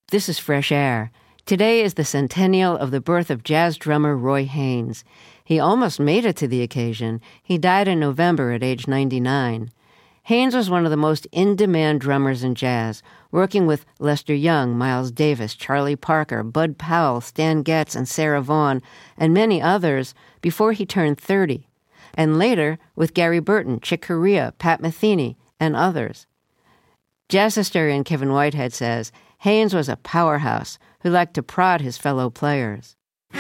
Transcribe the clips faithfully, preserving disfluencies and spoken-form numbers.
This is Fresh Air. Today is the centennial of the birth of jazz drummer Roy Haynes. He almost made it to the occasion. He died in November at age ninety-nine. Haynes was one of the most in-demand drummers in jazz, working with Lester Young, Miles Davis, Charlie Parker, Bud Powell, Stan Getz, and Sarah Vaughan, and many others before he turned thirty, and later with Gary Burton, Chick Corea, Pat Metheny, and others. Jazz historian Kevin Whitehead says, Haynes was a powerhouse who liked to prod his fellow players.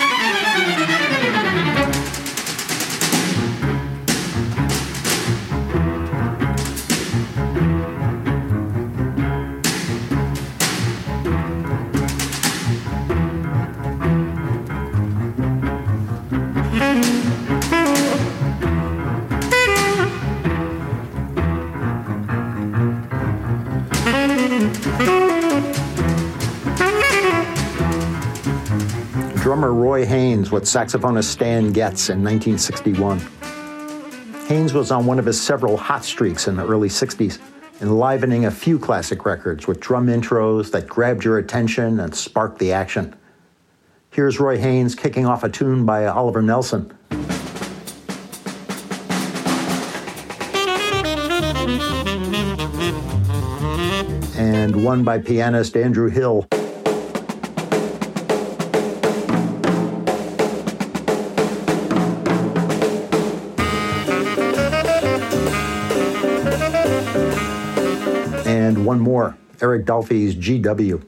Drummer Roy Haynes with saxophonist Stan Getz in nineteen sixty-one. Haynes was on one of his several hot streaks in the early sixties, enlivening a few classic records with drum intros that grabbed your attention and sparked the action. Here's Roy Haynes kicking off a tune by Oliver Nelson. And one by pianist Andrew Hill. And one more, Eric Dolphy's G W.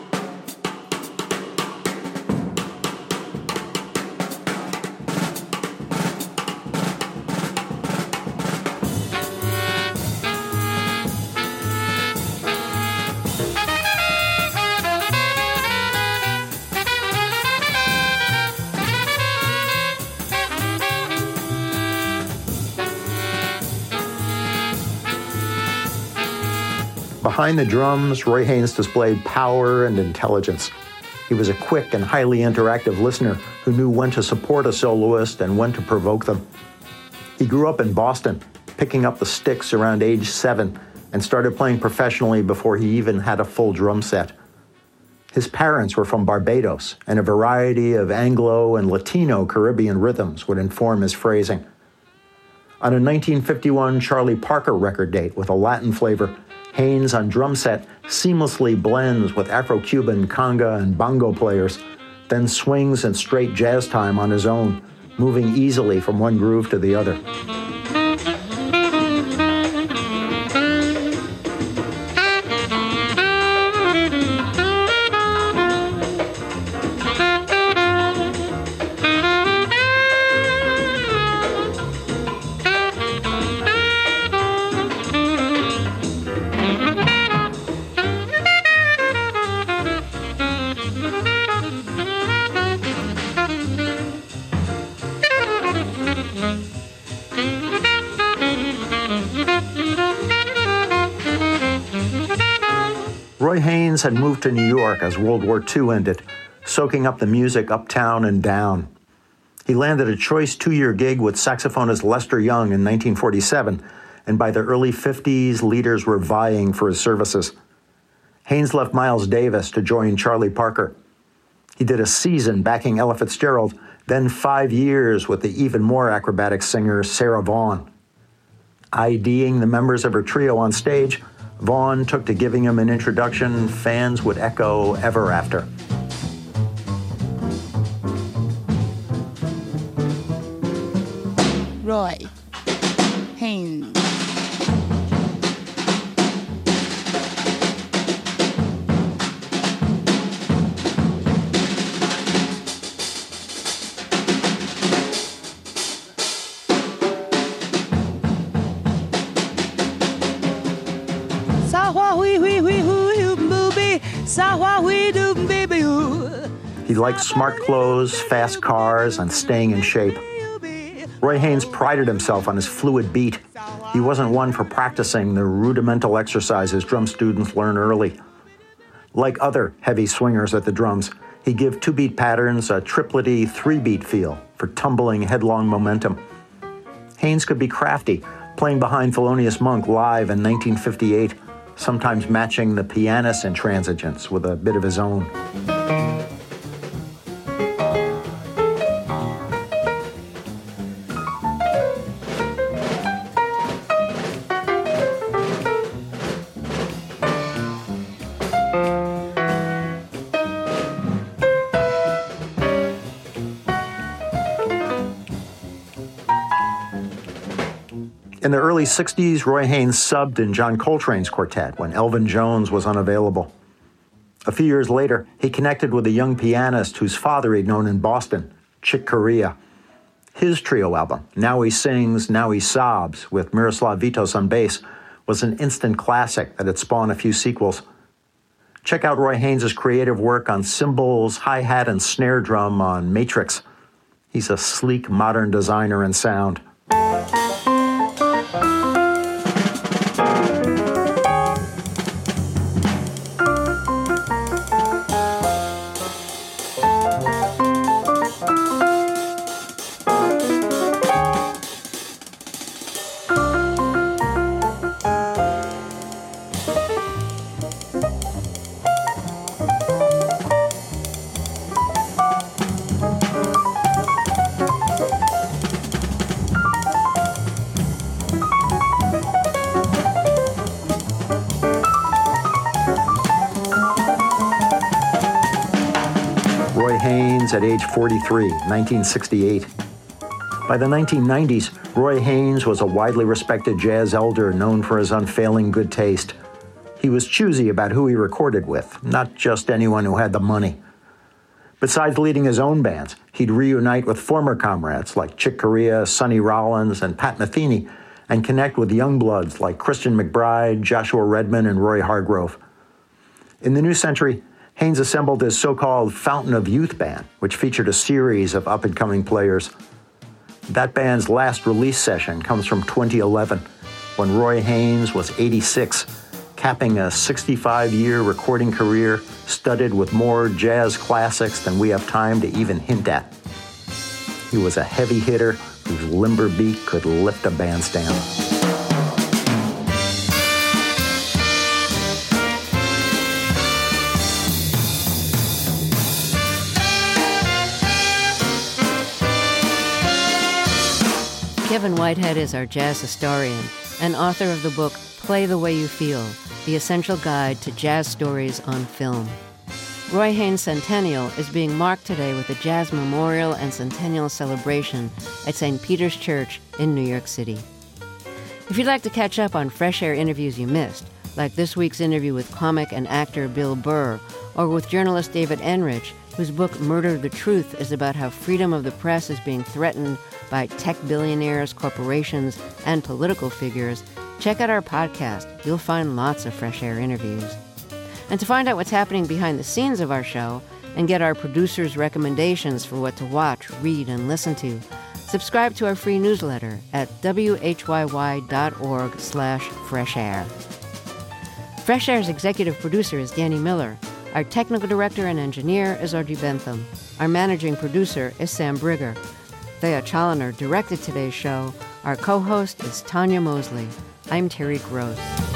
Behind the drums, Roy Haynes displayed power and intelligence. He was a quick and highly interactive listener who knew when to support a soloist and when to provoke them. He grew up in Boston, picking up the sticks around age seven, and started playing professionally before he even had a full drum set. His parents were from Barbados, and a variety of Anglo and Latino Caribbean rhythms would inform his phrasing. On a nineteen fifty-one Charlie Parker record date with a Latin flavor, Haynes on drum set seamlessly blends with Afro-Cuban conga and bongo players, then swings in straight jazz time on his own, moving easily from one groove to the other. Roy Haynes had moved to New York as World War Two ended, soaking up the music uptown and down. He landed a choice two-year gig with saxophonist Lester Young in nineteen forty-seven, and by the early fifties, leaders were vying for his services. Haynes left Miles Davis to join Charlie Parker. He did a season backing Ella Fitzgerald, then five years with the even more acrobatic singer Sarah Vaughan. IDing the members of her trio on stage, Vaughan took to giving him an introduction fans would echo ever after. Roy Haynes. He liked smart clothes, fast cars, and staying in shape. Roy Haynes prided himself on his fluid beat. He wasn't one for practicing the rudimental exercises drum students learn early. Like other heavy swingers at the drums, he gave two-beat patterns a triplety three-beat feel for tumbling headlong momentum. Haynes could be crafty, playing behind Thelonious Monk live in nineteen fifty-eight, sometimes matching the pianist's intransigence with a bit of his own. In the early sixties, Roy Haynes subbed in John Coltrane's quartet when Elvin Jones was unavailable. A few years later, he connected with a young pianist whose father he'd known in Boston, Chick Corea. His trio album, Now He Sings, Now He Sobs, with Miroslav Vitos on bass, was an instant classic that had spawned a few sequels. Check out Roy Haynes' creative work on cymbals, hi-hat, and snare drum on Matrix. He's a sleek, modern designer in sound. Roy Haynes at age forty-three, nineteen sixty-eight. By the nineteen nineties, Roy Haynes was a widely respected jazz elder known for his unfailing good taste. He was choosy about who he recorded with, not just anyone who had the money. Besides leading his own bands, he'd reunite with former comrades like Chick Corea, Sonny Rollins, and Pat Metheny, and connect with young bloods like Christian McBride, Joshua Redman, and Roy Hargrove. In the new century, Haynes assembled his so-called Fountain of Youth band, which featured a series of up-and-coming players. That band's last release session comes from twenty eleven, when Roy Haynes was eighty-six, capping a sixty-five-year recording career studded with more jazz classics than we have time to even hint at. He was a heavy hitter whose limber beat could lift a bandstand. Kevin Whitehead is our jazz historian and author of the book Play the Way You Feel, The Essential Guide to Jazz Stories on Film. Roy Haynes' Centennial is being marked today with a Jazz Memorial and Centennial Celebration at Saint Peter's Church in New York City. If you'd like to catch up on Fresh Air interviews you missed, like this week's interview with comic and actor Bill Burr, or with journalist David Enrich, whose book Murder the Truth is about how freedom of the press is being threatened by tech billionaires, corporations, and political figures, check out our podcast. You'll find lots of Fresh Air interviews. And to find out what's happening behind the scenes of our show and get our producers' recommendations for what to watch, read, and listen to, subscribe to our free newsletter at whyy.org slash fresh air. Fresh Air's executive producer is Danny Miller. Our technical director and engineer is Audrey Bentham. Our managing producer is Sam Brigger. Thea Chaloner directed today's show. Our co-host is Tanya Mosley. I'm Terry Gross.